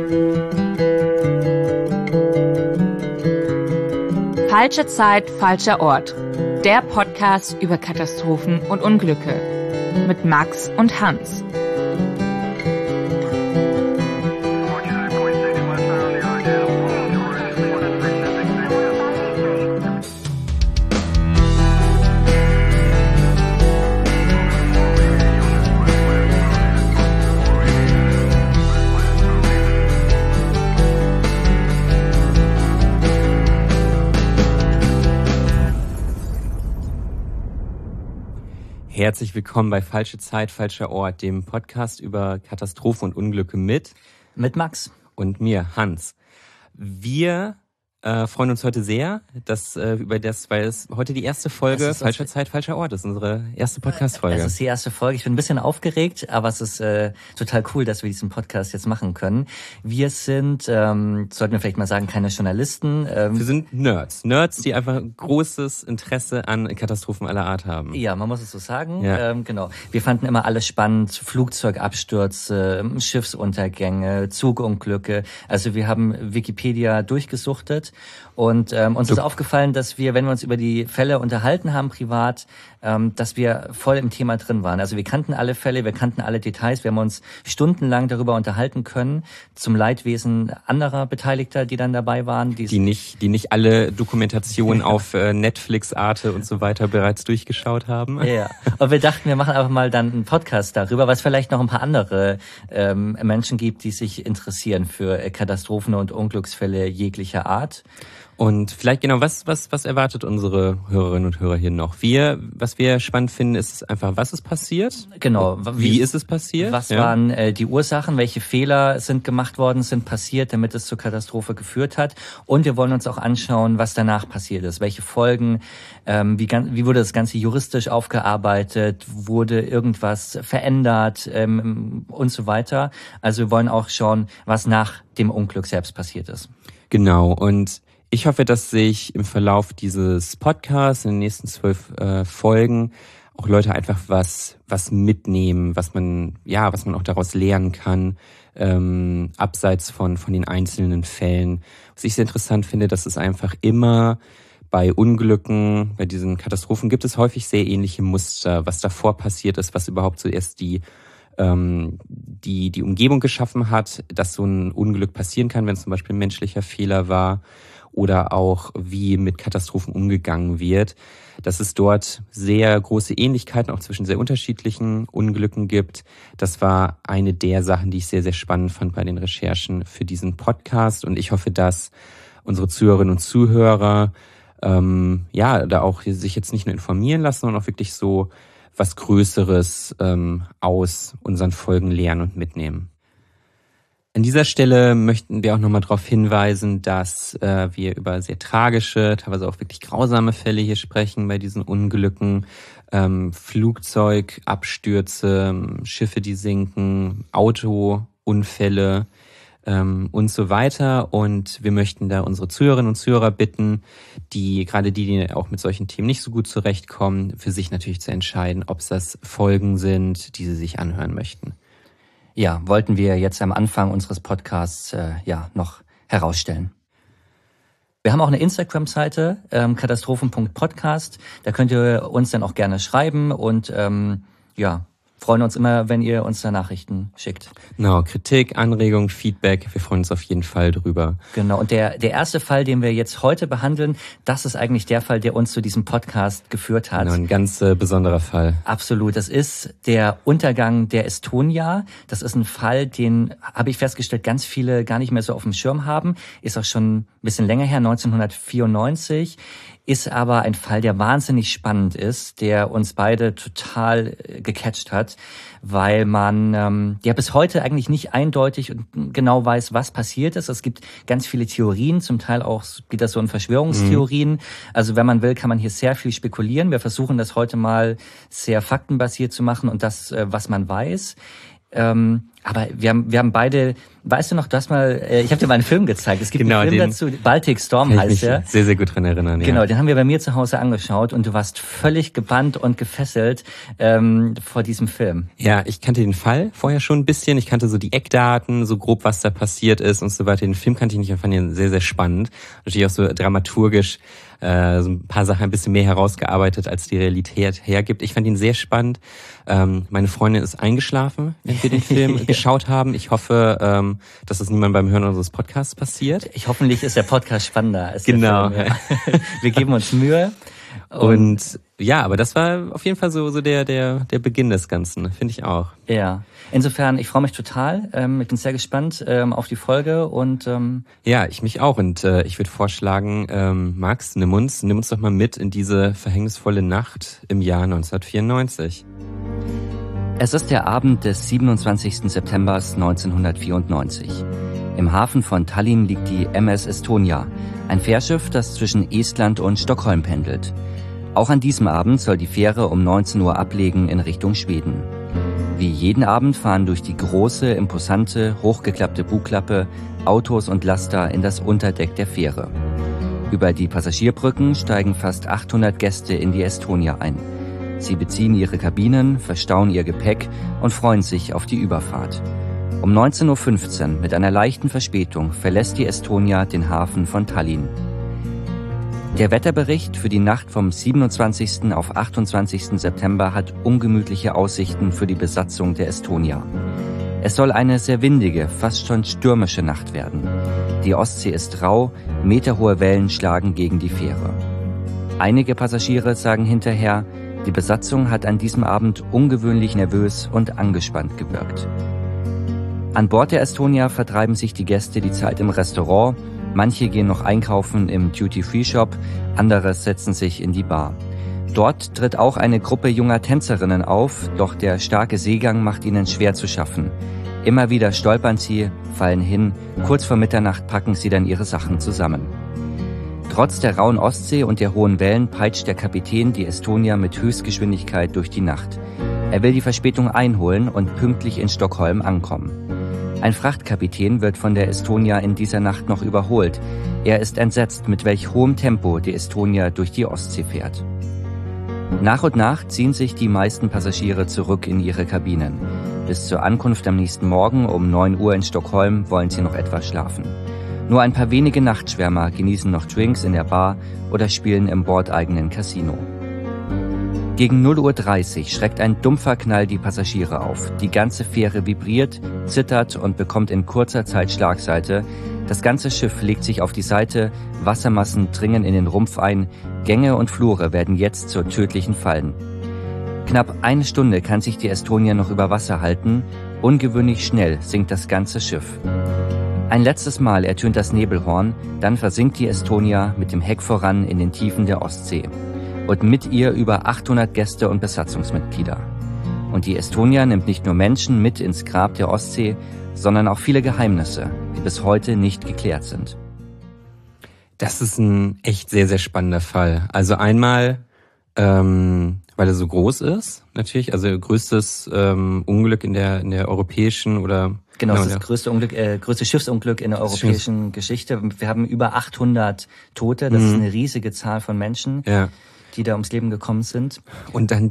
Falsche Zeit, falscher Ort. Der Podcast über Katastrophen und Unglücke. Mit Max und Hans. Herzlich willkommen bei Falsche Zeit, falscher Ort, dem Podcast über Katastrophen und Unglücke mit Max und mir, Hans. Wir freuen uns heute sehr, weil es heute die erste Folge Falsche Zeit, falscher Ort ist, unsere erste Podcast-Folge. Es ist die erste Folge. Ich bin ein bisschen aufgeregt, aber es ist total cool, dass wir diesen Podcast jetzt machen können. Wir sind, sollten wir vielleicht mal sagen, keine Journalisten. Wir sind Nerds, die einfach ein großes Interesse an Katastrophen aller Art haben. Ja, man muss es so sagen. Ja. Genau. Wir fanden immer alles spannend. Flugzeugabstürze, Schiffsuntergänge, Zugunglücke. Also wir haben Wikipedia durchgesuchtet. Und uns ist aufgefallen, dass wir, wenn wir uns über die Fälle unterhalten haben privat, dass wir voll im Thema drin waren. Also wir kannten alle Fälle, wir kannten alle Details, wir haben uns stundenlang darüber unterhalten können, zum Leidwesen anderer Beteiligter, die dann dabei waren. Die nicht alle Dokumentationen auf Netflix, Arte und so weiter bereits durchgeschaut haben. Ja, und wir dachten, wir machen einfach mal dann einen Podcast darüber, was vielleicht noch ein paar andere Menschen gibt, die sich interessieren für Katastrophen und Unglücksfälle jeglicher Art. Und vielleicht genau, was erwartet unsere Hörerinnen und Hörer hier noch? Was wir spannend finden, ist einfach, was ist passiert? Genau. Wie ist es passiert? Was waren die Ursachen? Welche Fehler sind gemacht worden, sind passiert, damit es zur Katastrophe geführt hat? Und wir wollen uns auch anschauen, was danach passiert ist. Welche Folgen, wie wurde das Ganze juristisch aufgearbeitet? Wurde irgendwas verändert und so weiter? Also wir wollen auch schauen, was nach dem Unglück selbst passiert ist. Genau. Und ich hoffe, dass sich im Verlauf dieses Podcasts in den nächsten 12 Folgen auch Leute einfach was mitnehmen, was man auch daraus lernen kann, abseits von den einzelnen Fällen. Was ich sehr interessant finde, dass es einfach immer bei Unglücken, bei diesen Katastrophen gibt es häufig sehr ähnliche Muster, was davor passiert ist, was überhaupt zuerst die Umgebung geschaffen hat, dass so ein Unglück passieren kann, wenn es zum Beispiel ein menschlicher Fehler war, oder auch wie mit Katastrophen umgegangen wird, dass es dort sehr große Ähnlichkeiten auch zwischen sehr unterschiedlichen Unglücken gibt. Das war eine der Sachen, die ich sehr, sehr spannend fand bei den Recherchen für diesen Podcast. Und ich hoffe, dass unsere Zuhörerinnen und Zuhörer da auch sich jetzt nicht nur informieren lassen, sondern auch wirklich so was Größeres aus unseren Folgen lernen und mitnehmen. An dieser Stelle möchten wir auch nochmal darauf hinweisen, dass wir über sehr tragische, teilweise auch wirklich grausame Fälle hier sprechen bei diesen Unglücken. Flugzeugabstürze, Schiffe, die sinken, Autounfälle und so weiter. Und wir möchten da unsere Zuhörerinnen und Zuhörer bitten, die auch mit solchen Themen nicht so gut zurechtkommen, für sich natürlich zu entscheiden, ob es das Folgen sind, die sie sich anhören möchten. Ja, wollten wir jetzt am Anfang unseres Podcasts noch herausstellen. Wir haben auch eine Instagram-Seite, katastrophen.podcast. Da könnt ihr uns dann auch gerne schreiben und freuen uns immer, wenn ihr uns da Nachrichten schickt. Genau, Kritik, Anregung, Feedback, wir freuen uns auf jeden Fall drüber. Genau, und der erste Fall, den wir jetzt heute behandeln, das ist eigentlich der Fall, der uns zu diesem Podcast geführt hat. Genau, ein ganz besonderer Fall. Absolut, das ist der Untergang der Estonia. Das ist ein Fall, den, habe ich festgestellt, ganz viele gar nicht mehr so auf dem Schirm haben. Ist auch schon ein bisschen länger her, 1994. Ist aber ein Fall, der wahnsinnig spannend ist, der uns beide total gecatcht hat, weil man bis heute eigentlich nicht eindeutig und genau weiß, was passiert ist. Es gibt ganz viele Theorien, zum Teil auch geht das so in Verschwörungstheorien. Also wenn man will, kann man hier sehr viel spekulieren. Wir versuchen das heute mal sehr faktenbasiert zu machen und das, was man weiß. Aber wir haben beide, weißt du noch, ich habe dir mal einen Film gezeigt. Es gibt einen Film dazu, Baltic Storm heißt der. Sehr, sehr gut dran erinnern, ja. Genau, den haben wir bei mir zu Hause angeschaut und du warst völlig gebannt und gefesselt vor diesem Film. Ja, ich kannte den Fall vorher schon ein bisschen. Ich kannte so die Eckdaten, so grob, was da passiert ist und so weiter. Den Film kannte ich nicht und fand ihn sehr, sehr spannend. Natürlich auch so dramaturgisch so ein paar Sachen ein bisschen mehr herausgearbeitet, als die Realität hergibt. Ich fand ihn sehr spannend. Meine Freundin ist eingeschlafen, wenn wir den Film geschaut haben. Ich hoffe, dass das niemand beim Hören unseres Podcasts passiert. Hoffentlich ist der Podcast spannender als genau. Der Film, ja. Wir geben uns Mühe. Und ja, aber das war auf jeden Fall so der Beginn des Ganzen, finde ich auch. Ja, insofern, ich freue mich total. Ich bin sehr gespannt auf die Folge und ja, ich mich auch. Und ich würde vorschlagen, Max, nimm uns doch mal mit in diese verhängnisvolle Nacht im Jahr 1994. Es ist der Abend des 27. September 1994. Im Hafen von Tallinn liegt die MS Estonia, ein Fährschiff, das zwischen Estland und Stockholm pendelt. Auch an diesem Abend soll die Fähre um 19 Uhr ablegen in Richtung Schweden. Wie jeden Abend fahren durch die große, imposante, hochgeklappte Bugklappe Autos und Laster in das Unterdeck der Fähre. Über die Passagierbrücken steigen fast 800 Gäste in die Estonia ein. Sie beziehen ihre Kabinen, verstauen ihr Gepäck und freuen sich auf die Überfahrt. Um 19.15 Uhr mit einer leichten Verspätung verlässt die Estonia den Hafen von Tallinn. Der Wetterbericht für die Nacht vom 27. auf 28. September hat ungemütliche Aussichten für die Besatzung der Estonia. Es soll eine sehr windige, fast schon stürmische Nacht werden. Die Ostsee ist rau, meterhohe Wellen schlagen gegen die Fähre. Einige Passagiere sagen hinterher, die Besatzung hat an diesem Abend ungewöhnlich nervös und angespannt gewirkt. An Bord der Estonia vertreiben sich die Gäste die Zeit im Restaurant, manche gehen noch einkaufen im Duty-Free-Shop, andere setzen sich in die Bar. Dort tritt auch eine Gruppe junger Tänzerinnen auf, doch der starke Seegang macht ihnen schwer zu schaffen. Immer wieder stolpern sie, fallen hin, kurz vor Mitternacht packen sie dann ihre Sachen zusammen. Trotz der rauen Ostsee und der hohen Wellen peitscht der Kapitän die Estonia mit Höchstgeschwindigkeit durch die Nacht. Er will die Verspätung einholen und pünktlich in Stockholm ankommen. Ein Frachtkapitän wird von der Estonia in dieser Nacht noch überholt. Er ist entsetzt, mit welch hohem Tempo die Estonia durch die Ostsee fährt. Nach und nach ziehen sich die meisten Passagiere zurück in ihre Kabinen. Bis zur Ankunft am nächsten Morgen um 9 Uhr in Stockholm wollen sie noch etwas schlafen. Nur ein paar wenige Nachtschwärmer genießen noch Drinks in der Bar oder spielen im bordeigenen Casino. Gegen 0:30 Uhr schreckt ein dumpfer Knall die Passagiere auf. Die ganze Fähre vibriert, zittert und bekommt in kurzer Zeit Schlagseite. Das ganze Schiff legt sich auf die Seite, Wassermassen dringen in den Rumpf ein, Gänge und Flure werden jetzt zu tödlichen Fallen. Knapp eine Stunde kann sich die Estonia noch über Wasser halten, ungewöhnlich schnell sinkt das ganze Schiff. Ein letztes Mal ertönt das Nebelhorn, dann versinkt die Estonia mit dem Heck voran in den Tiefen der Ostsee. Und mit ihr über 800 Gäste und Besatzungsmitglieder. Und die Estonia nimmt nicht nur Menschen mit ins Grab der Ostsee, sondern auch viele Geheimnisse, die bis heute nicht geklärt sind. Das ist ein echt sehr, sehr spannender Fall. Also einmal, weil er so groß ist, natürlich, also größtes Unglück in der europäischen oder... Genau, das ist das größte Schiffsunglück in der europäischen Geschichte. Wir haben über 800 Tote, das ist eine riesige Zahl von Menschen. Ja. Die da ums Leben gekommen sind. Und dann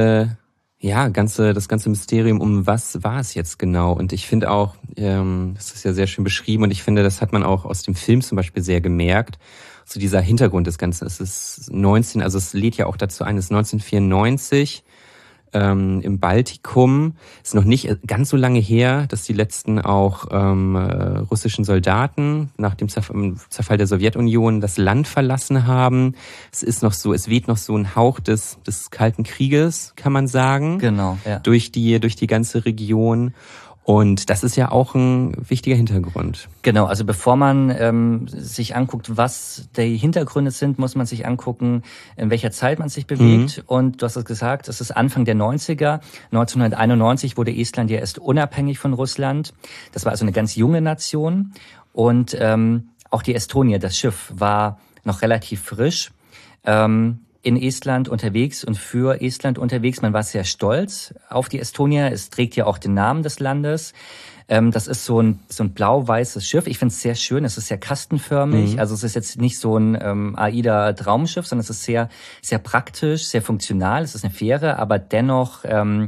das ganze Mysterium, um was war es jetzt genau? Und ich finde auch, das ist ja sehr schön beschrieben und ich finde, das hat man auch aus dem Film zum Beispiel sehr gemerkt. So dieser Hintergrund des Ganzen, es ist es lädt ja auch dazu ein, es ist 1994, im Baltikum. Ist noch nicht ganz so lange her, dass die letzten auch russischen Soldaten nach dem Zerfall der Sowjetunion das Land verlassen haben. Es weht noch so ein Hauch des Kalten Krieges, kann man sagen. Genau, ja. Durch die ganze Region. Und das ist ja auch ein wichtiger Hintergrund. Genau, also bevor man sich anguckt, was die Hintergründe sind, muss man sich angucken, in welcher Zeit man sich bewegt. Und du hast es gesagt, es ist Anfang der 90er. 1991 wurde Estland ja erst unabhängig von Russland. Das war also eine ganz junge Nation. Und auch die Estonia, das Schiff, war noch relativ frisch. in Estland unterwegs und für Estland unterwegs. Man war sehr stolz auf die Estonia. Es trägt ja auch den Namen des Landes. Das ist so ein blau-weißes Schiff. Ich finde es sehr schön. Es ist sehr kastenförmig. Also es ist jetzt nicht so ein AIDA-Traumschiff, sondern es ist sehr, sehr praktisch, sehr funktional. Es ist eine Fähre, aber dennoch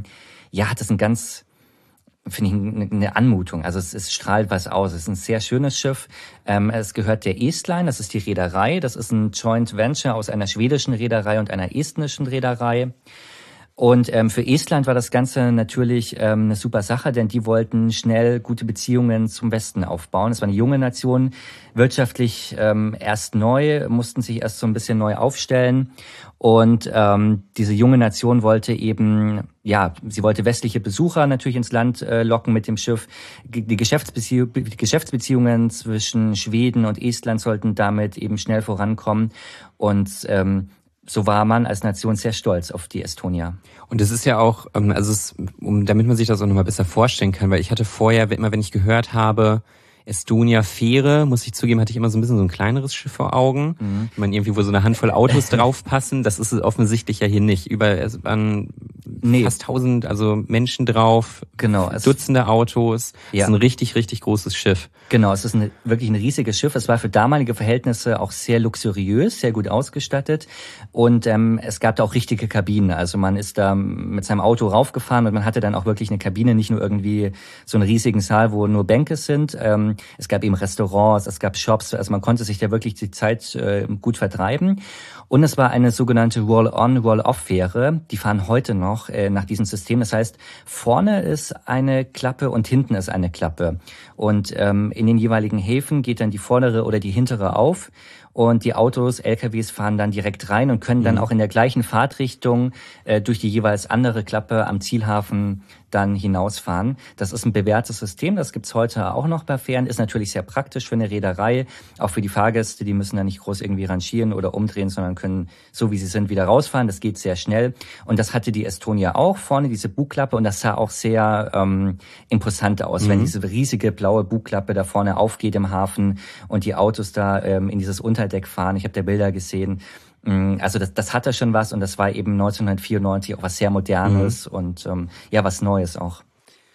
hat es ein ganz, finde ich, eine Anmutung. Also es strahlt was aus. Es ist ein sehr schönes Schiff. Es gehört der Estline, das ist die Reederei. Das ist ein Joint Venture aus einer schwedischen Reederei und einer estnischen Reederei. Und für Estland war das Ganze natürlich eine super Sache, denn die wollten schnell gute Beziehungen zum Westen aufbauen. Es war eine junge Nation, wirtschaftlich erst neu, mussten sich erst so ein bisschen neu aufstellen. Und diese junge Nation wollte eben, sie wollte westliche Besucher natürlich ins Land locken mit dem Schiff. Die Geschäftsbeziehungen zwischen Schweden und Estland sollten damit eben schnell vorankommen. Und so war man als Nation sehr stolz auf die Estonia. Und es ist ja auch, damit man sich das auch nochmal besser vorstellen kann, weil ich hatte vorher, immer wenn ich gehört habe, Estonia Fähre, muss ich zugeben, hatte ich immer so ein bisschen so ein kleineres Schiff vor Augen. Ich meine, irgendwie, wo so eine Handvoll Autos draufpassen, das ist es offensichtlich ja hier nicht. Es waren fast 1000 Menschen drauf, genau, Dutzende Autos. Ja. Es ist ein richtig, richtig großes Schiff. Genau, es ist wirklich ein riesiges Schiff. Es war für damalige Verhältnisse auch sehr luxuriös, sehr gut ausgestattet. Und es gab da auch richtige Kabinen. Also man ist da mit seinem Auto raufgefahren und man hatte dann auch wirklich eine Kabine, nicht nur irgendwie so einen riesigen Saal, wo nur Bänke sind. Es gab eben Restaurants, es gab Shops, also man konnte sich da wirklich die Zeit gut vertreiben. Und es war eine sogenannte Roll-on, Roll-off-Fähre. Die fahren heute noch nach diesem System. Das heißt, vorne ist eine Klappe und hinten ist eine Klappe. Und in den jeweiligen Häfen geht dann die vordere oder die hintere auf. Und die Autos, LKWs fahren dann direkt rein und können dann auch in der gleichen Fahrtrichtung durch die jeweils andere Klappe am Zielhafen dann hinausfahren. Das ist ein bewährtes System, das gibt's heute auch noch bei Fähren, ist natürlich sehr praktisch für eine Reederei, auch für die Fahrgäste, die müssen da nicht groß irgendwie rangieren oder umdrehen, sondern können so wie sie sind wieder rausfahren, das geht sehr schnell. Und das hatte die Estonia auch, vorne diese Bugklappe, und das sah auch sehr imposant aus, wenn diese riesige blaue Bugklappe da vorne aufgeht im Hafen und die Autos da in dieses Unterdeck fahren. Ich habe da Bilder gesehen. Also das hatte schon was, und das war eben 1994 auch was sehr Modernes und was Neues auch.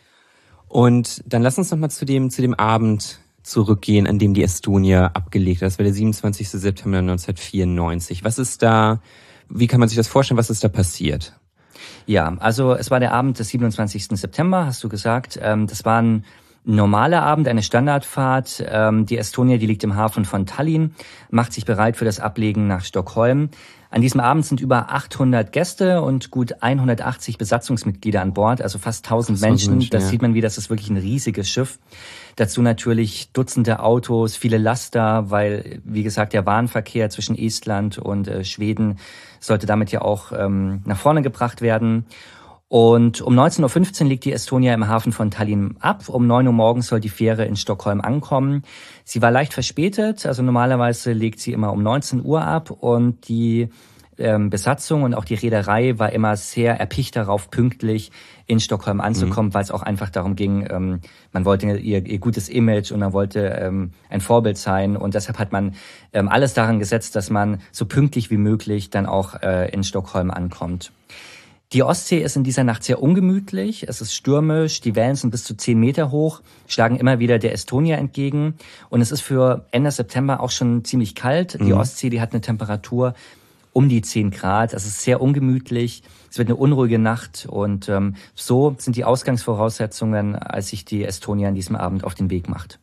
Und dann lass uns noch mal zu dem Abend zurückgehen, an dem die Estonia abgelegt hat. Das war der 27. September 1994. Was ist da, wie kann man sich das vorstellen, was ist da passiert? Ja, also es war der Abend des 27. September, hast du gesagt. Das war ein normaler Abend, eine Standardfahrt. Die Estonia, die liegt im Hafen von Tallinn, macht sich bereit für das Ablegen nach Stockholm. An diesem Abend sind über 800 Gäste und gut 180 Besatzungsmitglieder an Bord, also fast 1000 Menschen. Das sieht man wieder, das ist wirklich ein riesiges Schiff. Dazu natürlich Dutzende Autos, viele Laster, weil, wie gesagt, der Warenverkehr zwischen Estland und Schweden sollte damit ja auch nach vorne gebracht werden. Und um 19.15 Uhr liegt die Estonia im Hafen von Tallinn ab. Um 9 Uhr morgens soll die Fähre in Stockholm ankommen. Sie war leicht verspätet, also normalerweise legt sie immer um 19 Uhr ab, und die Besatzung und auch die Reederei war immer sehr erpicht darauf, pünktlich in Stockholm anzukommen, weil es auch einfach darum ging, man wollte ihr gutes Image und man wollte ein Vorbild sein, und deshalb hat man alles daran gesetzt, dass man so pünktlich wie möglich dann auch in Stockholm ankommt. Die Ostsee ist in dieser Nacht sehr ungemütlich, es ist stürmisch, die Wellen sind bis zu 10 Meter hoch, schlagen immer wieder der Estonia entgegen, und es ist für Ende September auch schon ziemlich kalt. Die Ostsee, die hat eine Temperatur um die 10 Grad, es ist sehr ungemütlich, es wird eine unruhige Nacht, und so sind die Ausgangsvoraussetzungen, als sich die Estonia an diesem Abend auf den Weg macht.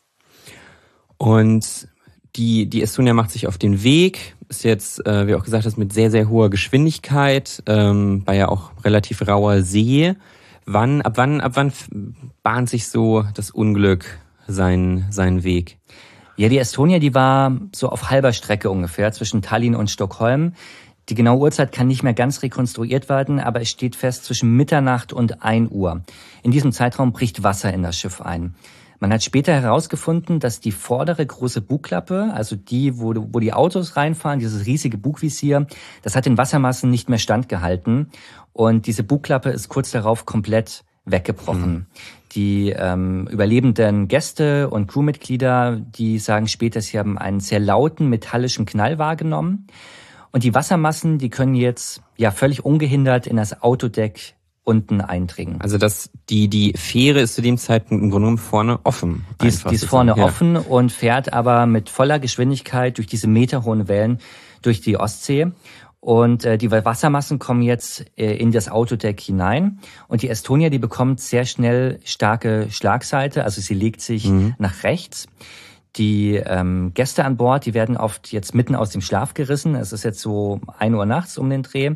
Und die Estonia macht sich auf den Weg, ist jetzt, wie auch gesagt hast, mit sehr, sehr hoher Geschwindigkeit, bei ja auch relativ rauer See. Ab wann bahnt sich so das Unglück seinen Weg? Ja, die Estonia, die war so auf halber Strecke ungefähr zwischen Tallinn und Stockholm. Die genaue Uhrzeit kann nicht mehr ganz rekonstruiert werden, aber es steht fest zwischen Mitternacht und 1 Uhr. In diesem Zeitraum bricht Wasser in das Schiff ein. Man hat später herausgefunden, dass die vordere große Bugklappe, also die, wo die Autos reinfahren, dieses riesige Bugvisier, das hat den Wassermassen nicht mehr standgehalten. Und diese Bugklappe ist kurz darauf komplett weggebrochen. Die überlebenden Gäste und Crewmitglieder, die sagen später, sie haben einen sehr lauten metallischen Knall wahrgenommen. Und die Wassermassen, die können jetzt ja völlig ungehindert in das Autodeck unten eindringen. Also die Fähre ist zu dem Zeitpunkt im Grunde genommen vorne offen. Die ist vorne offen und fährt aber mit voller Geschwindigkeit durch diese meterhohen Wellen durch die Ostsee. Und die Wassermassen kommen jetzt in das Autodeck hinein. Und die Estonia, die bekommt sehr schnell starke Schlagseite, also sie legt sich nach rechts. Die Gäste an Bord, die werden oft jetzt mitten aus dem Schlaf gerissen. Es ist jetzt so 1 Uhr nachts um den Dreh.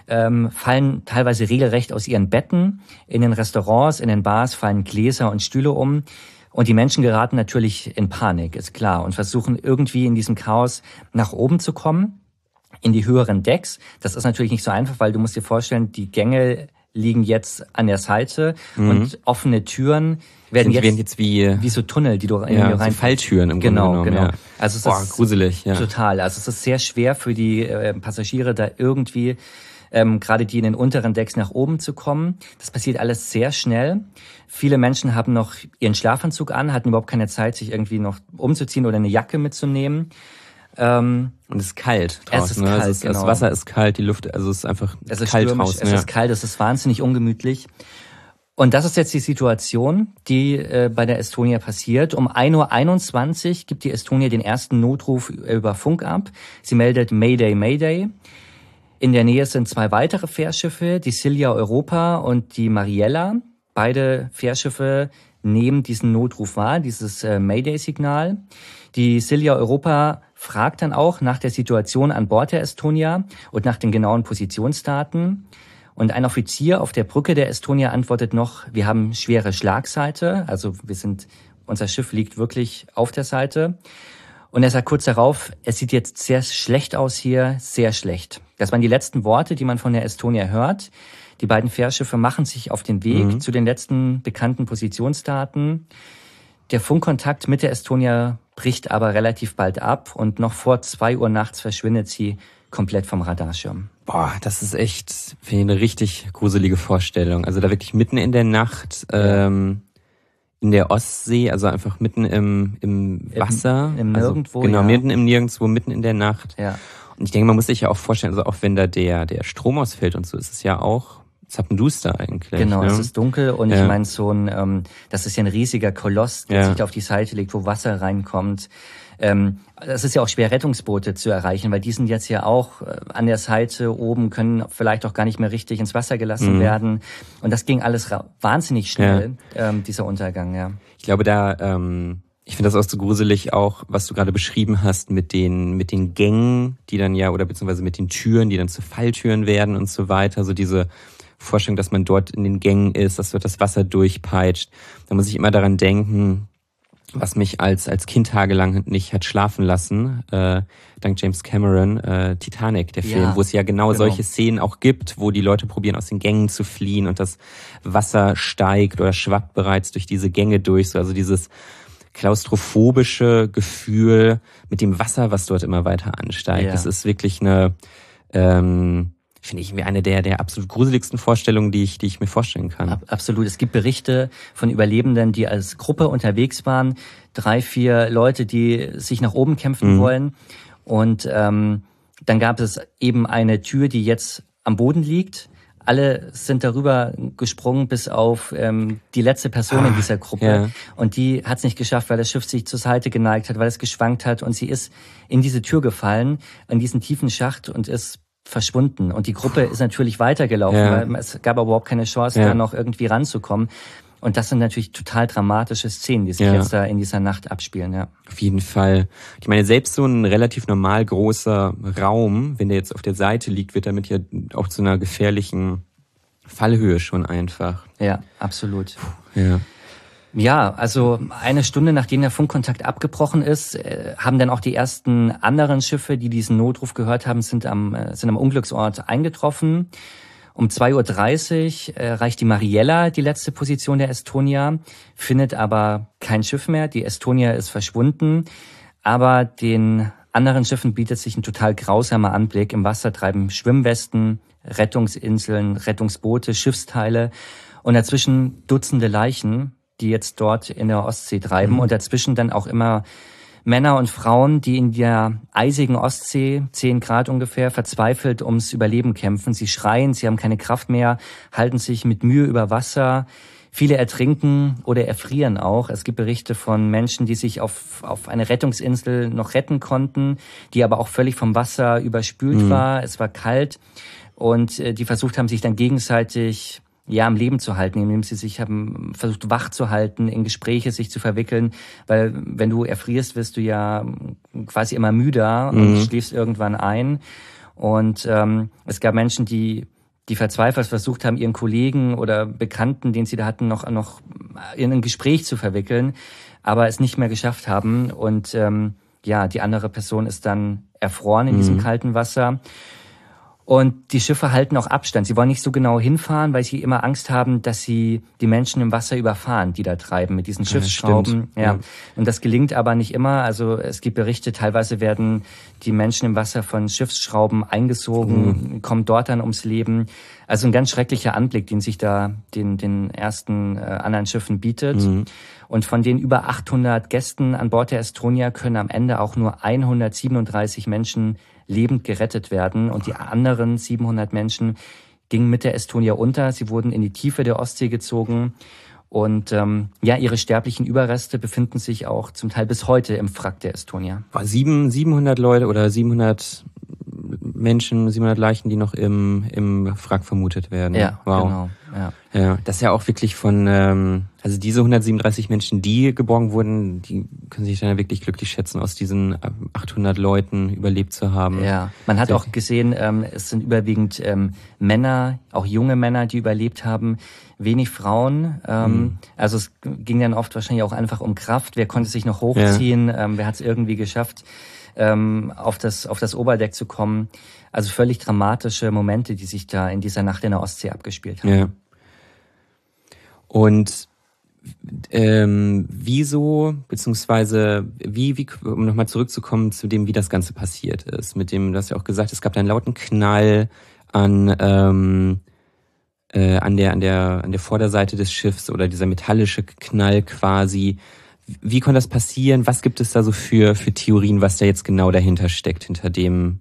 Fallen teilweise regelrecht aus ihren Betten. In den Restaurants, in den Bars fallen Gläser und Stühle um. Und die Menschen geraten natürlich in Panik, ist klar, und versuchen irgendwie in diesem Chaos nach oben zu kommen, in die höheren Decks. Das ist natürlich nicht so einfach, weil du musst dir vorstellen, die Gänge liegen jetzt an der Seite und offene Türen werden jetzt wie so Tunnel, die du rein... So Falltüren im Grunde genommen. Genau. Ja. Also es ist gruselig, ja. Total. Also es ist sehr schwer für die Passagiere, da irgendwie gerade die in den unteren Decks nach oben zu kommen. Das passiert alles sehr schnell. Viele Menschen haben noch ihren Schlafanzug an, hatten überhaupt keine Zeit, sich irgendwie noch umzuziehen oder eine Jacke mitzunehmen. Und es ist kalt draußen. Es ist kalt, genau. Das Wasser ist kalt, die Luft, also es ist einfach es ist kalt stürmisch, draußen. Es ist kalt, es ist wahnsinnig ungemütlich. Und das ist jetzt die Situation, die bei der Estonia passiert. Um 1:21 Uhr gibt die Estonia den ersten Notruf über Funk ab. Sie meldet Mayday, Mayday. In der Nähe sind 2 weitere Fährschiffe, die Silja Europa und die Mariella. Beide Fährschiffe nehmen diesen Notruf wahr, dieses Mayday-Signal. Die Silja Europa fragt dann auch nach der Situation an Bord der Estonia und nach den genauen Positionsdaten. Und ein Offizier auf der Brücke der Estonia antwortet noch, wir haben schwere Schlagseite, also unser Schiff liegt wirklich auf der Seite. Und er sagt kurz darauf, es sieht jetzt sehr schlecht aus hier, sehr schlecht. Das waren die letzten Worte, die man von der Estonia hört. Die beiden Fährschiffe machen sich auf den Weg zu den letzten bekannten Positionsdaten. Der Funkkontakt mit der Estonia bricht aber relativ bald ab und noch vor 2 Uhr nachts verschwindet sie komplett vom Radarschirm. Boah, das ist echt, finde ich, eine richtig gruselige Vorstellung. Also da wirklich mitten in der Nacht, in der Ostsee, also einfach mitten im Wasser. Im Nirgendwo, also, genau, mitten im Nirgendwo, mitten in der Nacht. Ja. Und ich denke, man muss sich ja auch vorstellen, also auch wenn da der Strom ausfällt und so, ist es ja auch zappenduster eigentlich. Genau, ne? Es ist dunkel und ich meine, das ist ja ein riesiger Koloss, der sich da auf die Seite legt, wo Wasser reinkommt. Es ist ja auch schwer, Rettungsboote zu erreichen, weil die sind jetzt ja auch an der Seite oben, können vielleicht auch gar nicht mehr richtig ins Wasser gelassen werden. Und das ging alles wahnsinnig schnell, dieser Untergang, ja. Ich glaube, ich finde das auch so gruselig, auch was du gerade beschrieben hast mit den Gängen, die dann oder beziehungsweise mit den Türen, die dann zu Falltüren werden und so weiter. So diese Vorstellung, dass man dort in den Gängen ist, dass dort das Wasser durchpeitscht. Da muss ich immer daran denken, was mich als Kind tagelang nicht hat schlafen lassen, dank James Cameron, Titanic, der Film, wo es ja genau solche Szenen auch gibt, wo die Leute probieren, aus den Gängen zu fliehen und das Wasser steigt oder schwappt bereits durch diese Gänge durch. So, also dieses klaustrophobische Gefühl mit dem Wasser, was dort immer weiter ansteigt. Ja. Das ist wirklich eine, finde ich, eine der absolut gruseligsten Vorstellungen, die ich mir vorstellen kann. Absolut. Es gibt Berichte von Überlebenden, die als Gruppe unterwegs waren. 3, 4 Leute, die sich nach oben kämpfen wollen. Und dann gab es eben eine Tür, die jetzt am Boden liegt. Alle sind darüber gesprungen, bis auf die letzte Person in dieser Gruppe. Ja. Und die hat es nicht geschafft, weil das Schiff sich zur Seite geneigt hat, weil es geschwankt hat. Und sie ist in diese Tür gefallen, in diesen tiefen Schacht und ist verschwunden. Und die Gruppe ist natürlich weitergelaufen, weil es gab aber überhaupt keine Chance, da noch irgendwie ranzukommen. Und das sind natürlich total dramatische Szenen, die sich jetzt da in dieser Nacht abspielen, ja. Auf jeden Fall. Ich meine, selbst so ein relativ normal großer Raum, wenn der jetzt auf der Seite liegt, wird damit ja auch zu einer gefährlichen Fallhöhe schon einfach. Ja, absolut. Ja. Ja, also 1 Stunde nachdem der Funkkontakt abgebrochen ist, haben dann auch die ersten anderen Schiffe, die diesen Notruf gehört haben, sind am Unglücksort eingetroffen. Um 2:30 Uhr erreicht die Mariella die letzte Position der Estonia, findet aber kein Schiff mehr. Die Estonia ist verschwunden, aber den anderen Schiffen bietet sich ein total grausamer Anblick. Im Wasser treiben Schwimmwesten, Rettungsinseln, Rettungsboote, Schiffsteile und dazwischen Dutzende Leichen, die jetzt dort in der Ostsee treiben und dazwischen dann auch immer Männer und Frauen, die in der eisigen Ostsee, 10 Grad ungefähr, verzweifelt ums Überleben kämpfen. Sie schreien, sie haben keine Kraft mehr, halten sich mit Mühe über Wasser. Viele ertrinken oder erfrieren auch. Es gibt Berichte von Menschen, die sich auf eine Rettungsinsel noch retten konnten, die aber auch völlig vom Wasser überspült war. Es war kalt und die versucht haben, sich dann gegenseitig am Leben zu halten, indem sie sich haben versucht, wach zu halten, in Gespräche sich zu verwickeln, weil wenn du erfrierst, wirst du ja quasi immer müder und schläfst irgendwann ein. Und es gab Menschen, die verzweifelt versucht haben, ihren Kollegen oder Bekannten, den sie da hatten, noch in ein Gespräch zu verwickeln, aber es nicht mehr geschafft haben. Und die andere Person ist dann erfroren in diesem kalten Wasser. Und die Schiffe halten auch Abstand. Sie wollen nicht so genau hinfahren, weil sie immer Angst haben, dass sie die Menschen im Wasser überfahren, die da treiben mit diesen Schiffsschrauben. Ja. Und das gelingt aber nicht immer. Also es gibt Berichte, teilweise werden die Menschen im Wasser von Schiffsschrauben eingesogen, kommen dort dann ums Leben. Also ein ganz schrecklicher Anblick, den sich da den ersten anderen Schiffen bietet. Und von den über 800 Gästen an Bord der Estonia können am Ende auch nur 137 Menschen lebend gerettet werden. Und die anderen 700 Menschen gingen mit der Estonia unter. Sie wurden in die Tiefe der Ostsee gezogen. Und ihre sterblichen Überreste befinden sich auch zum Teil bis heute im Wrack der Estonia. 700 Leute oder 700 Menschen, 700 Leichen, die noch im Wrack vermutet werden. Ja, wow. Genau. Ja, das ist ja auch wirklich von, also diese 137 Menschen, die geborgen wurden, die können sich dann ja wirklich glücklich schätzen, aus diesen 800 Leuten überlebt zu haben. Ja, man hat auch gesehen, es sind überwiegend Männer, auch junge Männer, die überlebt haben, wenig Frauen. Also es ging dann oft wahrscheinlich auch einfach um Kraft. Wer konnte sich noch hochziehen? Wer hat es irgendwie geschafft, auf das Oberdeck zu kommen? Also völlig dramatische Momente, die sich da in dieser Nacht in der Ostsee abgespielt haben. Ja. Und wieso, beziehungsweise wie, um nochmal zurückzukommen zu dem, wie das Ganze passiert ist, mit dem, du hast ja auch gesagt, es gab einen lauten Knall an der Vorderseite des Schiffs oder dieser metallische Knall quasi. Wie konnte das passieren? Was gibt es da so für Theorien, was da jetzt genau dahinter steckt, hinter dem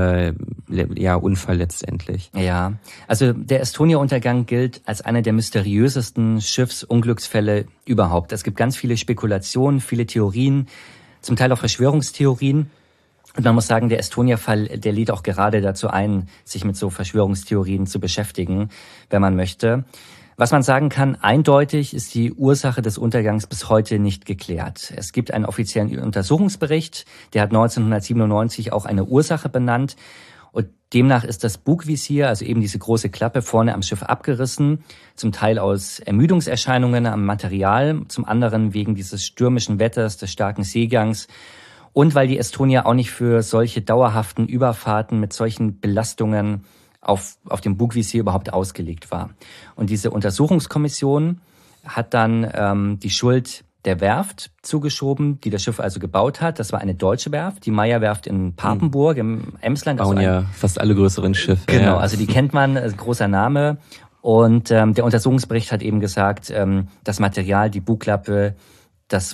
Unfall letztendlich? Ja, also der Estonia-Untergang gilt als einer der mysteriösesten Schiffsunglücksfälle überhaupt. Es gibt ganz viele Spekulationen, viele Theorien, zum Teil auch Verschwörungstheorien. Und man muss sagen, der Estonia-Fall, der lädt auch gerade dazu ein, sich mit so Verschwörungstheorien zu beschäftigen, wenn man möchte. Was man sagen kann, eindeutig ist die Ursache des Untergangs bis heute nicht geklärt. Es gibt einen offiziellen Untersuchungsbericht, der hat 1997 auch eine Ursache benannt. Und demnach ist das Bugvisier, also eben diese große Klappe vorne am Schiff abgerissen, zum Teil aus Ermüdungserscheinungen am Material, zum anderen wegen dieses stürmischen Wetters, des starken Seegangs und weil die Estonia auch nicht für solche dauerhaften Überfahrten mit solchen Belastungen auf dem Bugvisier überhaupt ausgelegt war. Und diese Untersuchungskommission hat dann die Schuld der Werft zugeschoben, die das Schiff also gebaut hat. Das war eine deutsche Werft, die Meyer-Werft in Papenburg im Emsland. Bauen ja fast alle größeren Schiffe. Genau, also die kennt man, großer Name. Und der Untersuchungsbericht hat eben gesagt, das Material, die Bugklappe, das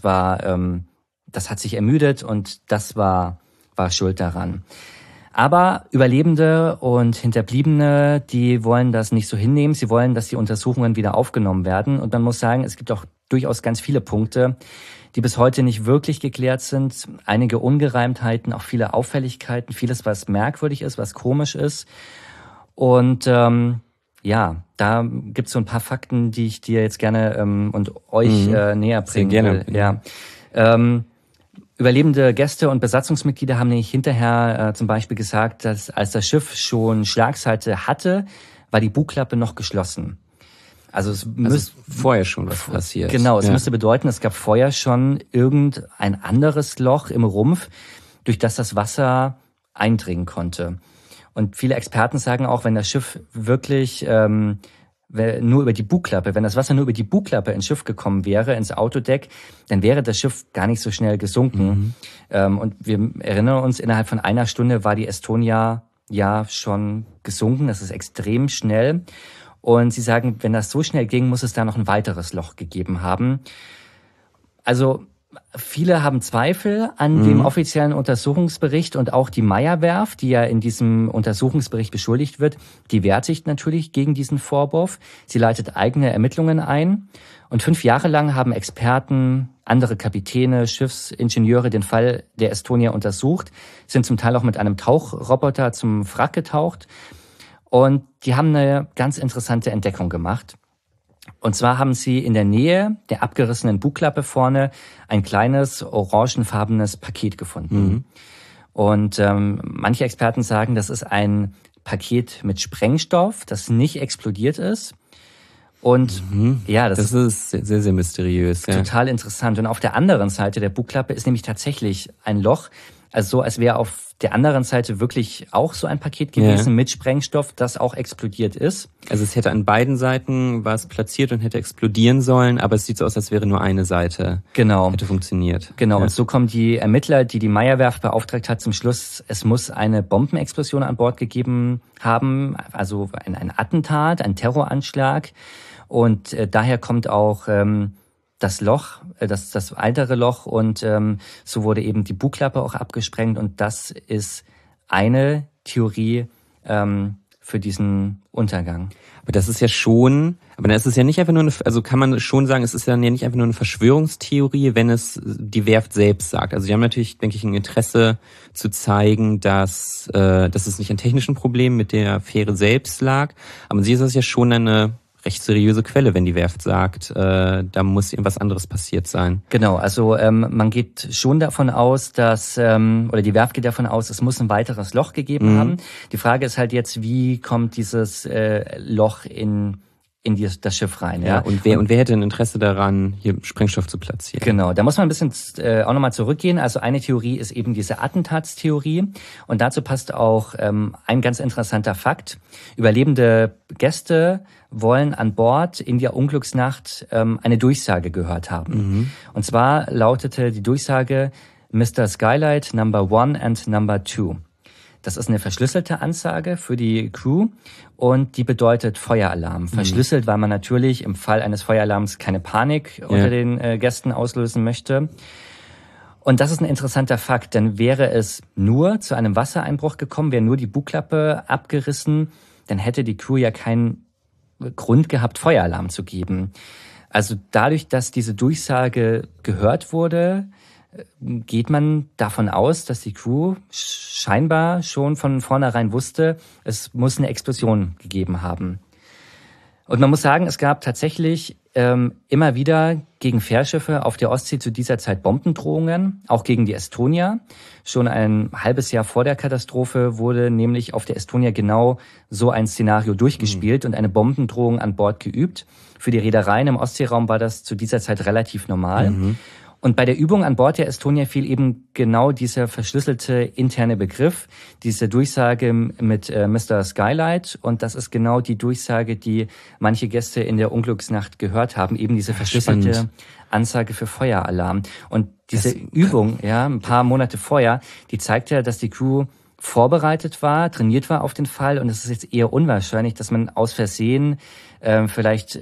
hat sich ermüdet und das war schuld daran. Aber Überlebende und Hinterbliebene, die wollen das nicht so hinnehmen. Sie wollen, dass die Untersuchungen wieder aufgenommen werden. Und man muss sagen, es gibt auch durchaus ganz viele Punkte, die bis heute nicht wirklich geklärt sind. Einige Ungereimtheiten, auch viele Auffälligkeiten, vieles, was merkwürdig ist, was komisch ist. Und da gibt's so ein paar Fakten, die ich dir jetzt gerne und euch näher bringen will. Ja. Überlebende Gäste und Besatzungsmitglieder haben nämlich hinterher zum Beispiel gesagt, dass als das Schiff schon Schlagseite hatte, war die Bugklappe noch geschlossen. Also es müsste vorher schon was passiert. Genau, es müsste bedeuten, es gab vorher schon irgendein anderes Loch im Rumpf, durch das Wasser eindringen konnte. Und viele Experten sagen auch, wenn das Schiff wirklich nur über die Bugklappe, wenn das Wasser nur über die Bugklappe ins Schiff gekommen wäre, ins Autodeck, dann wäre das Schiff gar nicht so schnell gesunken. Und wir erinnern uns, innerhalb von einer Stunde war die Estonia ja schon gesunken. Das ist extrem schnell. Und sie sagen, wenn das so schnell ging, muss es da noch ein weiteres Loch gegeben haben. Also viele haben Zweifel an dem offiziellen Untersuchungsbericht und auch die Meyer-Werft, die ja in diesem Untersuchungsbericht beschuldigt wird, die wehrt sich natürlich gegen diesen Vorwurf. Sie leitet eigene Ermittlungen ein und 5 Jahre lang haben Experten, andere Kapitäne, Schiffsingenieure den Fall der Estonia untersucht, sind zum Teil auch mit einem Tauchroboter zum Wrack getaucht und die haben eine ganz interessante Entdeckung gemacht. Und zwar haben sie in der Nähe der abgerissenen Bugklappe vorne ein kleines orangenfarbenes Paket gefunden. Und manche Experten sagen, das ist ein Paket mit Sprengstoff, das nicht explodiert ist. Und ja, das ist sehr, sehr mysteriös. Total interessant. Und auf der anderen Seite der Bugklappe ist nämlich tatsächlich ein Loch. Also so, als wäre auf der anderen Seite wirklich auch so ein Paket gewesen mit Sprengstoff, das auch explodiert ist. Also es hätte an beiden Seiten was platziert und hätte explodieren sollen, aber es sieht so aus, als wäre nur eine Seite. Genau. Hätte funktioniert. Genau. Und so kommen die Ermittler, die Meyer-Werft beauftragt hat, zum Schluss, es muss eine Bombenexplosion an Bord gegeben haben, also ein Attentat, ein Terroranschlag. Und daher kommt auch das Loch, das weitere Loch und so wurde eben die Bugklappe auch abgesprengt und das ist eine Theorie für diesen Untergang. Aber das ist ja schon, aber dann ist es ja nicht einfach nur also kann man schon sagen, es ist dann ja nicht einfach nur eine Verschwörungstheorie, wenn es die Werft selbst sagt. Also die haben natürlich, denke ich, ein Interesse zu zeigen, dass es nicht an technischen Problemen mit der Fähre selbst lag. Aber an sich ist das ja schon eine recht seriöse Quelle, wenn die Werft sagt, da muss irgendwas anderes passiert sein. Genau, also man geht schon davon aus, dass, oder die Werft geht davon aus, es muss ein weiteres Loch gegeben haben. Die Frage ist halt jetzt, wie kommt dieses Loch in das Schiff rein? Ja, und wer hätte ein Interesse daran, hier Sprengstoff zu platzieren? Genau, da muss man ein bisschen auch nochmal zurückgehen. Also eine Theorie ist eben diese Attentatstheorie und dazu passt auch ein ganz interessanter Fakt. Überlebende Gäste wollen an Bord in der Unglücksnacht eine Durchsage gehört haben. Und zwar lautete die Durchsage Mr. Skylight Number 1 and Number 2. Das ist eine verschlüsselte Ansage für die Crew und die bedeutet Feueralarm. Verschlüsselt, weil man natürlich im Fall eines Feueralarms keine Panik unter den Gästen auslösen möchte. Und das ist ein interessanter Fakt, denn wäre es nur zu einem Wassereinbruch gekommen, wäre nur die Bugklappe abgerissen, dann hätte die Crew ja keinen Grund gehabt, Feueralarm zu geben. Also dadurch, dass diese Durchsage gehört wurde, geht man davon aus, dass die Crew scheinbar schon von vornherein wusste, es muss eine Explosion gegeben haben. Und man muss sagen, es gab tatsächlich immer wieder gegen Fährschiffe auf der Ostsee zu dieser Zeit Bombendrohungen, auch gegen die Estonia. Schon ein halbes Jahr vor der Katastrophe wurde nämlich auf der Estonia genau so ein Szenario durchgespielt und eine Bombendrohung an Bord geübt. Für die Reedereien im Ostseeraum war das zu dieser Zeit relativ normal. Und bei der Übung an Bord der Estonia fiel eben genau dieser verschlüsselte interne Begriff, diese Durchsage mit Mr. Skylight. Und das ist genau die Durchsage, die manche Gäste in der Unglücksnacht gehört haben, eben diese verschlüsselte Ansage für Feueralarm. Und diese Übung, ja, ein paar Monate vorher, die zeigt ja, dass die Crew vorbereitet war, trainiert war auf den Fall. Und es ist jetzt eher unwahrscheinlich, dass man aus Versehen vielleicht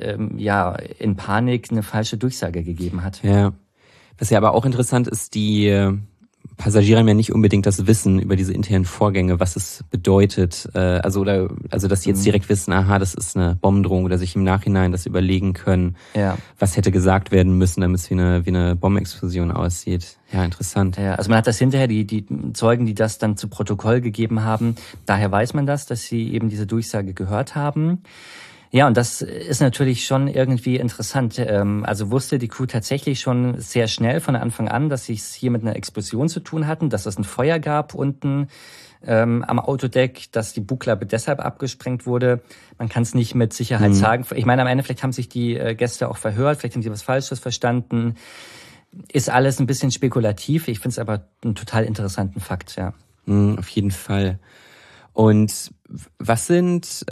in Panik eine falsche Durchsage gegeben hat. Ja. Was ja aber auch interessant ist, die Passagiere haben ja nicht unbedingt das Wissen über diese internen Vorgänge, was es bedeutet. Also dass sie jetzt direkt wissen, aha, das ist eine Bombendrohung oder sich im Nachhinein das überlegen können, was hätte gesagt werden müssen, damit es wie eine Bombenexplosion aussieht. Ja, interessant. Ja, also man hat das hinterher, die Zeugen, die das dann zu Protokoll gegeben haben, daher weiß man das, dass sie eben diese Durchsage gehört haben. Ja, und das ist natürlich schon irgendwie interessant. Also wusste die Crew tatsächlich schon sehr schnell von Anfang an, dass sie es hier mit einer Explosion zu tun hatten, dass es ein Feuer gab unten am Autodeck, dass die Bugklappe deshalb abgesprengt wurde. Man kann es nicht mit Sicherheit sagen. Ich meine, am Ende vielleicht haben sich die Gäste auch verhört, vielleicht haben sie was Falsches verstanden. Ist alles ein bisschen spekulativ. Ich finde es aber einen total interessanten Fakt, ja. Auf jeden Fall. Und was sind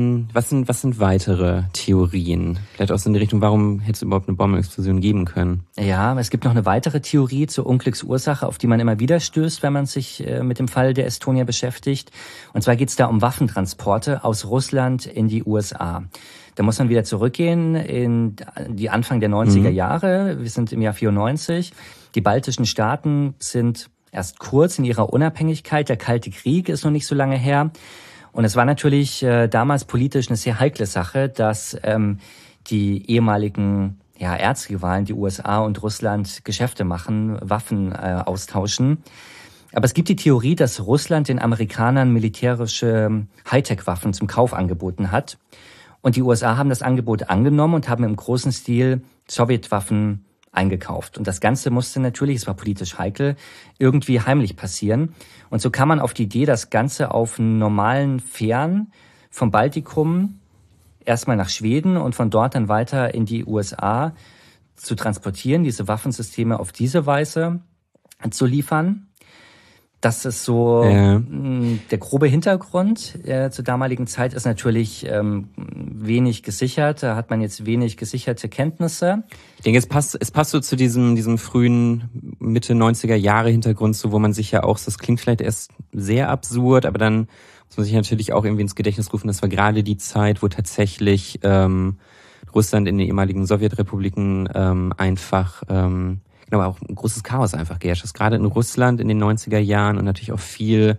weitere Theorien? Vielleicht auch so in die Richtung, warum hätte es überhaupt eine Bombenexplosion geben können? Ja, es gibt noch eine weitere Theorie zur Unglücksursache, auf die man immer wieder stößt, wenn man sich mit dem Fall der Estonia beschäftigt. Und zwar geht es da um Waffentransporte aus Russland in die USA. Da muss man wieder zurückgehen in die Anfang der 90er Jahre. Wir sind im Jahr 94. Die baltischen Staaten sind erst kurz in ihrer Unabhängigkeit. Der Kalte Krieg ist noch nicht so lange her. Und es war natürlich damals politisch eine sehr heikle Sache, dass die ehemaligen Erzrivalen, die USA und Russland, Geschäfte machen, Waffen austauschen. Aber es gibt die Theorie, dass Russland den Amerikanern militärische Hightech-Waffen zum Kauf angeboten hat. Und die USA haben das Angebot angenommen und haben im großen Stil Sowjetwaffen eingekauft. Und das Ganze musste natürlich, es war politisch heikel, irgendwie heimlich passieren. Und so kam man auf die Idee, das Ganze auf normalen Fähren vom Baltikum erstmal nach Schweden und von dort dann weiter in die USA zu transportieren, diese Waffensysteme auf diese Weise zu liefern. Das ist so der grobe Hintergrund. Zur damaligen Zeit ist natürlich wenig gesichert. Da hat man jetzt wenig gesicherte Kenntnisse. Ich denke, es passt so zu diesem frühen Mitte 90er Jahre Hintergrund, so wo man sich ja auch, das klingt vielleicht erst sehr absurd, aber dann muss man sich natürlich auch irgendwie ins Gedächtnis rufen, das war gerade die Zeit, wo tatsächlich Russland in den ehemaligen Sowjetrepubliken einfach aber auch ein großes Chaos einfach geherrscht ist. Gerade in Russland in den 90er Jahren und natürlich auch viel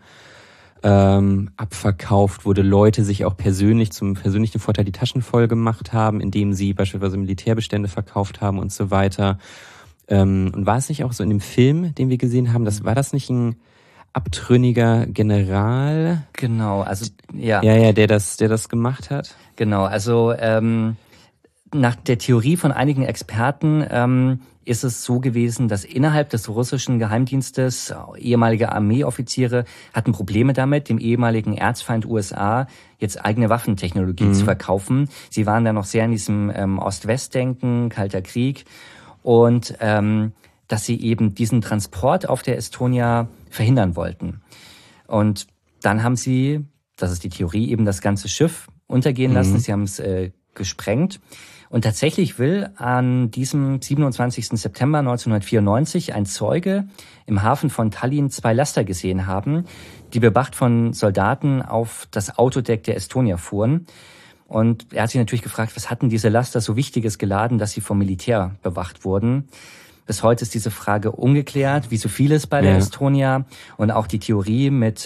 abverkauft wurde, Leute sich auch persönlich zum persönlichen Vorteil die Taschen voll gemacht haben, indem sie beispielsweise Militärbestände verkauft haben und so weiter. Und war es nicht auch so in dem Film, den wir gesehen haben, war das nicht ein abtrünniger General? Genau, also ja. Ja, der das gemacht hat? Genau, also nach der Theorie von einigen Experten ist es so gewesen, dass innerhalb des russischen Geheimdienstes ehemalige Armeeoffiziere hatten Probleme damit, dem ehemaligen Erzfeind USA jetzt eigene Waffentechnologie zu verkaufen. Sie waren da noch sehr in diesem Ost-West-Denken, Kalter Krieg, und dass sie eben diesen Transport auf der Estonia verhindern wollten. Und dann haben sie, das ist die Theorie, eben das ganze Schiff untergehen lassen. Sie haben es gesprengt. Und tatsächlich will an diesem 27. September 1994 ein Zeuge im Hafen von Tallinn 2 Laster gesehen haben, die bewacht von Soldaten auf das Autodeck der Estonia fuhren. Und er hat sich natürlich gefragt, was hatten diese Laster so Wichtiges geladen, dass sie vom Militär bewacht wurden. Bis heute ist diese Frage ungeklärt, wie so vieles bei der Estonia. Und auch die Theorie mit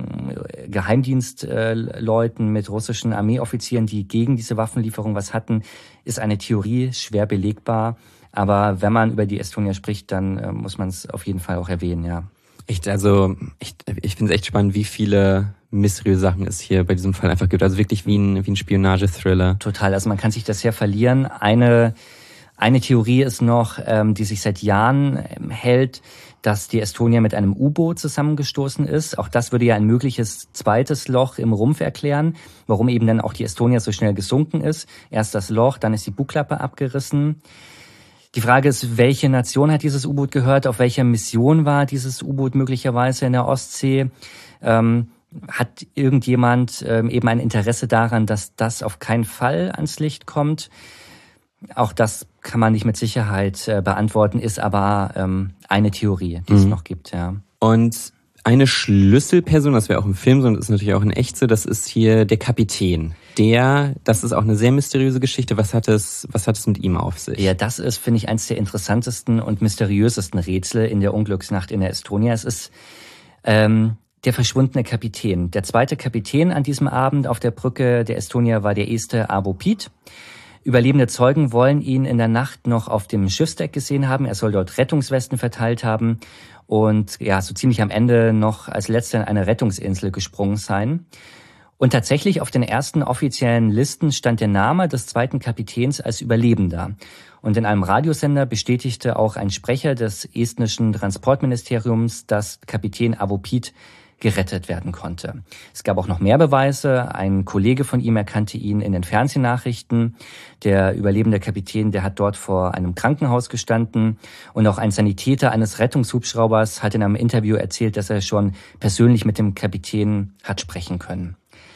Geheimdienstleuten, mit russischen Armeeoffizieren, die gegen diese Waffenlieferung was hatten, ist eine Theorie, schwer belegbar. Aber wenn man über die Estonia spricht, dann muss man es auf jeden Fall auch erwähnen, ja. Ich finde es echt spannend, wie viele mysteriöse Sachen es hier bei diesem Fall einfach gibt. Also wirklich wie ein Spionage-Thriller. Total, also man kann sich das sehr verlieren. Eine Theorie ist noch, die sich seit Jahren hält, dass die Estonia mit einem U-Boot zusammengestoßen ist. Auch das würde ja ein mögliches zweites Loch im Rumpf erklären, warum eben dann auch die Estonia so schnell gesunken ist. Erst das Loch, dann ist die Bugklappe abgerissen. Die Frage ist, welche Nation hat dieses U-Boot gehört? Auf welcher Mission war dieses U-Boot möglicherweise in der Ostsee? Hat irgendjemand eben ein Interesse daran, dass das auf keinen Fall ans Licht kommt? Auch das kann man nicht mit Sicherheit beantworten, ist aber eine Theorie, die es noch gibt, ja. Und eine Schlüsselperson, das wäre auch im Film so und ist natürlich auch in echt so, das ist hier der Kapitän. Das ist auch eine sehr mysteriöse Geschichte. Was hat es mit ihm auf sich? Ja, das ist, finde ich, eines der interessantesten und mysteriösesten Rätsel in der Unglücksnacht in der Estonia. Es ist der verschwundene Kapitän. Der zweite Kapitän an diesem Abend auf der Brücke der Estonia war der Este Abo Pit. Überlebende Zeugen wollen ihn in der Nacht noch auf dem Schiffsdeck gesehen haben. Er soll dort Rettungswesten verteilt haben und ja, so ziemlich am Ende noch als letzter in eine Rettungsinsel gesprungen sein. Und tatsächlich auf den ersten offiziellen Listen stand der Name des zweiten Kapitäns als Überlebender. Und in einem Radiosender bestätigte auch ein Sprecher des estnischen Transportministeriums, dass Kapitän Avo Pit gerettet werden konnte. Es gab auch noch mehr Beweise. Ein Kollege von ihm erkannte ihn in den Fernsehnachrichten. Der überlebende Kapitän, der hat dort vor einem Krankenhaus gestanden. Und auch ein Sanitäter eines Rettungshubschraubers hat in einem Interview erzählt, dass er schon persönlich mit dem Kapitän hat sprechen können.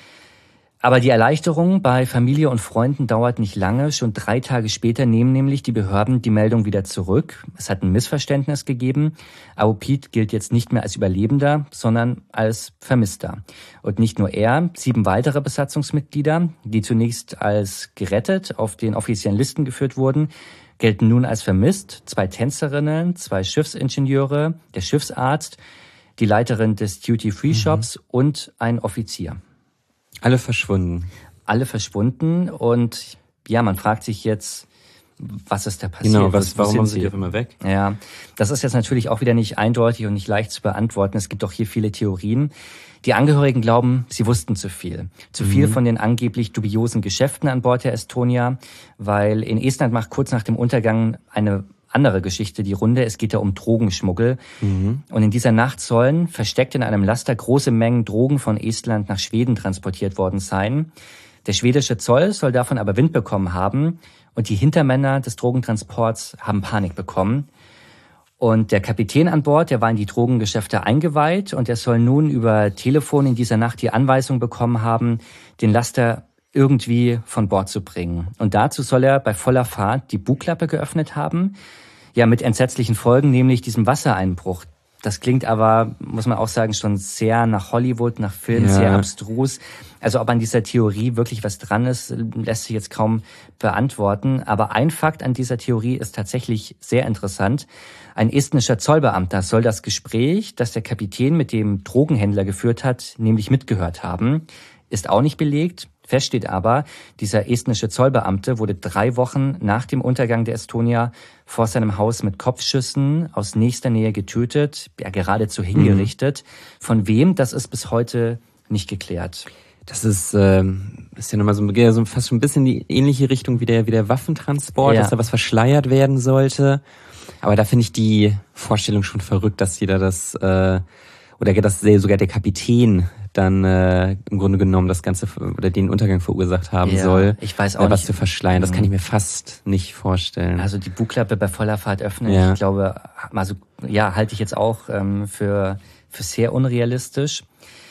Aber die Erleichterung bei Familie und Freunden dauert nicht lange. Schon 3 Tage später nehmen nämlich die Behörden die Meldung wieder zurück. Es hat ein Missverständnis gegeben. Aupit gilt jetzt nicht mehr als Überlebender, sondern als Vermisster. Und nicht nur er, 7 weitere Besatzungsmitglieder, die zunächst als gerettet auf den offiziellen Listen geführt wurden, gelten nun als vermisst. 2 Tänzerinnen, 2 Schiffsingenieure, der Schiffsarzt, die Leiterin des Duty-Free-Shops und ein Offizier. Alle verschwunden. Alle verschwunden und ja, man fragt sich jetzt, was ist da passiert? Genau, warum haben sie die auf einmal weg? Ja, das ist jetzt natürlich auch wieder nicht eindeutig und nicht leicht zu beantworten. Es gibt auch hier viele Theorien. Die Angehörigen glauben, sie wussten zu viel. Zu viel von den angeblich dubiosen Geschäften an Bord der Estonia, weil in Estland macht kurz nach dem Untergang eine andere Geschichte die Runde. Es geht da um Drogenschmuggel. Und in dieser Nacht sollen versteckt in einem Laster große Mengen Drogen von Estland nach Schweden transportiert worden sein. Der schwedische Zoll soll davon aber Wind bekommen haben und die Hintermänner des Drogentransports haben Panik bekommen. Und der Kapitän an Bord, der war in die Drogengeschäfte eingeweiht und er soll nun über Telefon in dieser Nacht die Anweisung bekommen haben, den Laster irgendwie von Bord zu bringen. Und dazu soll er bei voller Fahrt die Bugklappe geöffnet haben. Ja, mit entsetzlichen Folgen, nämlich diesem Wassereinbruch. Das klingt aber, muss man auch sagen, schon sehr nach Hollywood, nach Film, sehr abstrus. Also ob an dieser Theorie wirklich was dran ist, lässt sich jetzt kaum beantworten. Aber ein Fakt an dieser Theorie ist tatsächlich sehr interessant. Ein estnischer Zollbeamter soll das Gespräch, das der Kapitän mit dem Drogenhändler geführt hat, nämlich mitgehört haben. Ist auch nicht belegt. Fest steht aber, dieser estnische Zollbeamte wurde 3 Wochen nach dem Untergang der Estonia vor seinem Haus mit Kopfschüssen aus nächster Nähe getötet, ja geradezu hingerichtet. Von wem, das ist bis heute nicht geklärt. Das ist ja nochmal so fast schon ein bisschen die ähnliche Richtung wie der Waffentransport, dass da was verschleiert werden sollte. Aber da finde ich die Vorstellung schon verrückt, dass jeder das, oder dass sogar der Kapitän dann im Grunde genommen das Ganze oder den Untergang verursacht haben soll. Ich weiß auch was nicht. zu verschleiern, das kann ich mir fast nicht vorstellen. Also die Bugklappe bei voller Fahrt öffnen, ich glaube, also halte ich jetzt auch für sehr unrealistisch.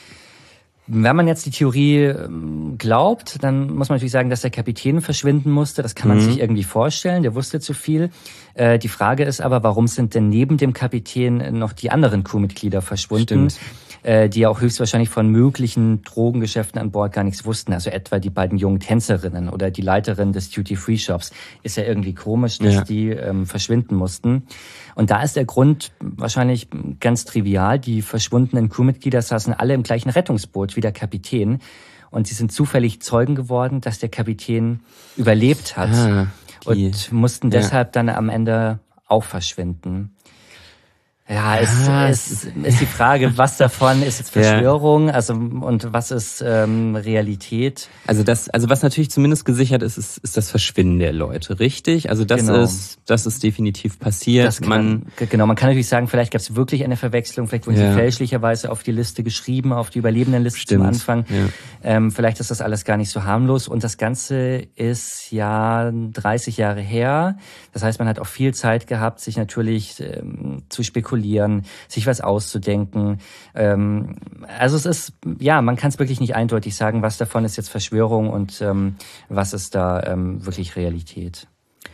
Wenn man jetzt die Theorie glaubt, dann muss man natürlich sagen, dass der Kapitän verschwinden musste. Das kann man sich irgendwie vorstellen. Der wusste zu viel. Die Frage ist aber, warum sind denn neben dem Kapitän noch die anderen Crewmitglieder verschwunden? Die ja auch höchstwahrscheinlich von möglichen Drogengeschäften an Bord gar nichts wussten. Also etwa die beiden jungen Tänzerinnen oder die Leiterin des Duty-Free-Shops. Ist ja irgendwie komisch, dass die verschwinden mussten. Und da ist der Grund wahrscheinlich ganz trivial. Die verschwundenen Crewmitglieder saßen alle im gleichen Rettungsboot wie der Kapitän. Und sie sind zufällig Zeugen geworden, dass der Kapitän überlebt hat. Und mussten deshalb dann am Ende auch verschwinden. Ja, ist die Frage, was davon ist jetzt Verschwörung, also und was ist Realität? Also was natürlich zumindest gesichert ist das Verschwinden der Leute, richtig? Also das ist definitiv passiert. Man kann natürlich sagen, vielleicht gab es wirklich eine Verwechslung, vielleicht wurden sie fälschlicherweise auf die Liste geschrieben, auf die Überlebendenliste zum Anfang. Ja. Vielleicht ist das alles gar nicht so harmlos und das Ganze ist 30 Jahre her. Das heißt, man hat auch viel Zeit gehabt, sich natürlich zu spekulieren, sich was auszudenken. Also es ist, man kann es wirklich nicht eindeutig sagen, was davon ist jetzt Verschwörung und was ist da wirklich Realität.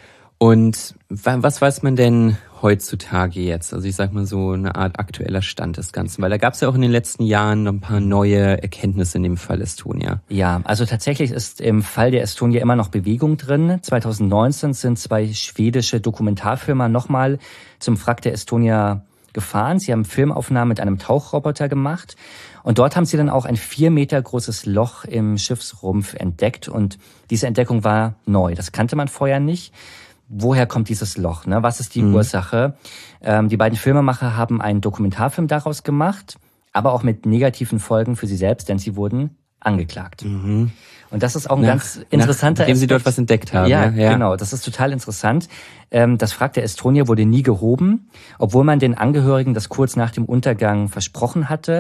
Und was weiß man denn heutzutage jetzt? Also ich sag mal so eine Art aktueller Stand des Ganzen, weil da gab es ja auch in den letzten Jahren noch ein paar neue Erkenntnisse in dem Fall Estonia. Ja, also tatsächlich ist im Fall der Estonia immer noch Bewegung drin. 2019 sind 2 schwedische Dokumentarfilmer nochmal zum Wrack der Estonia gefahren. Sie haben Filmaufnahmen mit einem Tauchroboter gemacht und dort haben sie dann auch ein 4 Meter großes Loch im Schiffsrumpf entdeckt und diese Entdeckung war neu. Das kannte man vorher nicht. Woher kommt dieses Loch? Ne? Was ist die Ursache? Die beiden Filmemacher haben einen Dokumentarfilm daraus gemacht, aber auch mit negativen Folgen für sie selbst, denn sie wurden angeklagt. Und das ist auch ein ganz interessanter Nachdem sie dort was entdeckt haben. Ja, genau. Das ist total interessant. Das Wrack der Estonia wurde nie gehoben, obwohl man den Angehörigen das kurz nach dem Untergang versprochen hatte.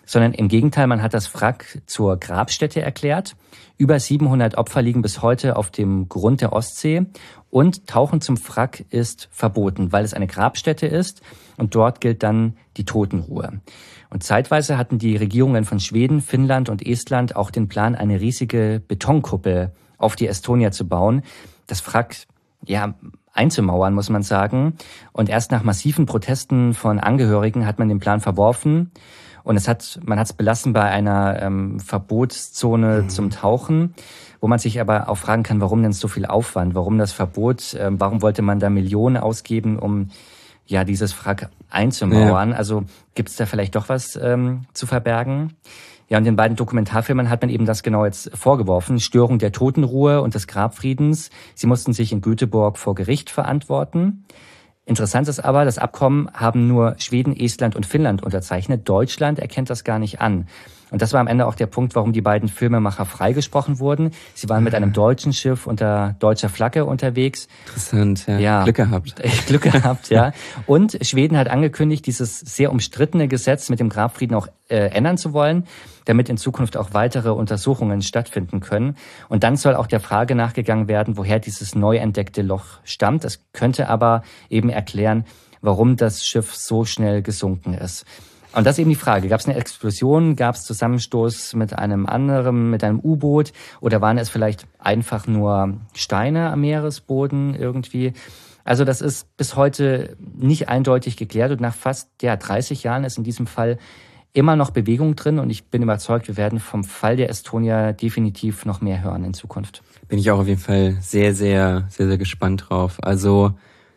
sondern im Gegenteil, man hat das Wrack zur Grabstätte erklärt. Über 700 Opfer liegen bis heute auf dem Grund der Ostsee und Tauchen zum Wrack ist verboten, weil es eine Grabstätte ist und dort gilt dann die Totenruhe. Und zeitweise hatten die Regierungen von Schweden, Finnland und Estland auch den Plan, eine riesige Betonkuppel auf die Estonia zu bauen, das Wrack, einzumauern, muss man sagen. Und erst nach massiven Protesten von Angehörigen hat man den Plan verworfen. Und man hat es belassen bei einer Verbotszone zum Tauchen, wo man sich aber auch fragen kann, warum denn so viel Aufwand, warum das Verbot, warum wollte man da Millionen ausgeben, um dieses Wrack einzumauern. Ja. Also gibt es da vielleicht doch was zu verbergen? Ja, und den beiden Dokumentarfilmen hat man eben das genau jetzt vorgeworfen. Störung der Totenruhe und des Grabfriedens. Sie mussten sich in Göteborg vor Gericht verantworten. Interessant ist aber, das Abkommen haben nur Schweden, Estland und Finnland unterzeichnet. Deutschland erkennt das gar nicht an. Und das war am Ende auch der Punkt, warum die beiden Filmemacher freigesprochen wurden. Sie waren mit einem deutschen Schiff unter deutscher Flagge unterwegs. Interessant, ja. Glück gehabt. Glück gehabt, ja. Und Schweden hat angekündigt, dieses sehr umstrittene Gesetz mit dem Grabfrieden auch ändern zu wollen, damit in Zukunft auch weitere Untersuchungen stattfinden können. Und dann soll auch der Frage nachgegangen werden, woher dieses neu entdeckte Loch stammt. Das könnte aber eben erklären, warum das Schiff so schnell gesunken ist. Und das ist eben die Frage. Gab es eine Explosion? Gab es Zusammenstoß mit einem U-Boot? Oder waren es vielleicht einfach nur Steine am Meeresboden irgendwie? Also das ist bis heute nicht eindeutig geklärt. Und nach fast 30 Jahren ist in diesem Fall immer noch Bewegung drin. Und ich bin überzeugt, wir werden vom Fall der Estonia definitiv noch mehr hören in Zukunft. Bin ich auch auf jeden Fall sehr, sehr, sehr, sehr gespannt drauf. Also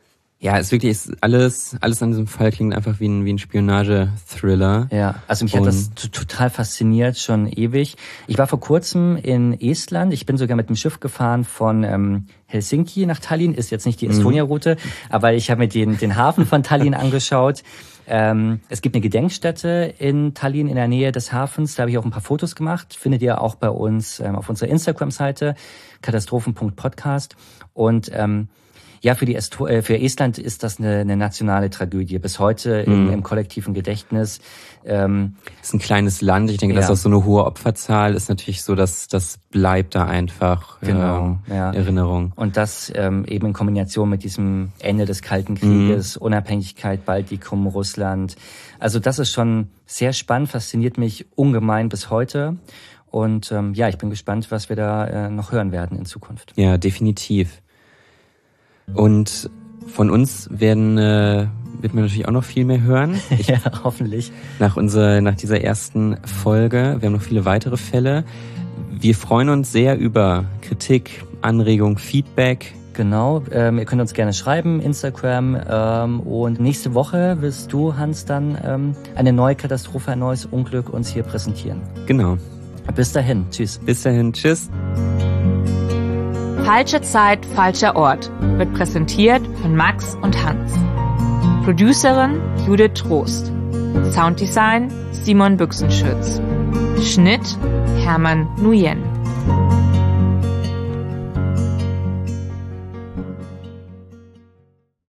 ist alles an diesem Fall klingt einfach wie ein Spionage-Thriller. Ja, also mich hat das total fasziniert, schon ewig. Ich war vor kurzem in Estland. Ich bin sogar mit dem Schiff gefahren von Helsinki nach Tallinn. Ist jetzt nicht die Estonia-Route, aber ich habe mir den Hafen von Tallinn angeschaut. Es gibt eine Gedenkstätte in Tallinn in der Nähe des Hafens. Da habe ich auch ein paar Fotos gemacht. Findet ihr auch bei uns auf unserer Instagram-Seite katastrophen.podcast. Und für Estland ist das eine nationale Tragödie. Bis heute im kollektiven Gedächtnis. Ist ein kleines Land. Ich denke, dass auch so eine hohe Opferzahl ist natürlich so, dass das bleibt da einfach Erinnerung. Und das eben in Kombination mit diesem Ende des Kalten Krieges, Unabhängigkeit, Baltikum, Russland. Also das ist schon sehr spannend, fasziniert mich ungemein bis heute. Und ich bin gespannt, was wir da noch hören werden in Zukunft. Ja, definitiv. Und von uns wird man natürlich auch noch viel mehr hören. Ja, hoffentlich. Nach dieser ersten Folge. Wir haben noch viele weitere Fälle. Wir freuen uns sehr über Kritik, Anregung, Feedback. Genau, ihr könnt uns gerne schreiben, Instagram. Und nächste Woche wirst du, Hans, dann eine neue Katastrophe, ein neues Unglück uns hier präsentieren. Genau. Bis dahin, tschüss. Bis dahin, tschüss. Falsche Zeit, falscher Ort wird präsentiert von Max und Hans. Producerin Judith Trost. Sounddesign Simon Büchsenschütz. Schnitt Hermann Nguyen.